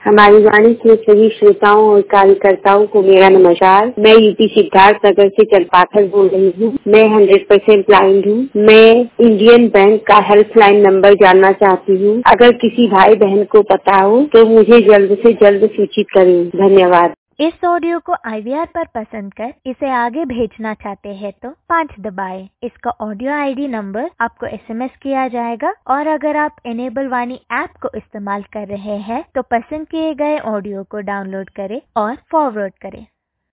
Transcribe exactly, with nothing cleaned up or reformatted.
हमारी वाणी के सभी श्रोताओं और कार्यकर्ताओं को मेरा नमस्कार। मैं यूपी सिद्धार्थ नगर से चंपाखर बोल रही हूँ। मैं हंड्रेड परसेंट ब्लाइंड हूँ। मैं इंडियन बैंक का हेल्पलाइन नंबर जानना चाहती हूँ। अगर किसी भाई बहन को पता हो तो मुझे जल्द से जल्द सूचित करें। धन्यवाद। इस ऑडियो को आई वी आर पर पसंद कर इसे आगे भेजना चाहते हैं तो पाँच दबाएं। इसका ऑडियो आई डी नंबर आपको एस एम एस किया जाएगा और अगर आप इनेबल वाणी ऐप को इस्तेमाल कर रहे हैं तो पसंद किए गए ऑडियो को डाउनलोड करें और फॉरवर्ड करें।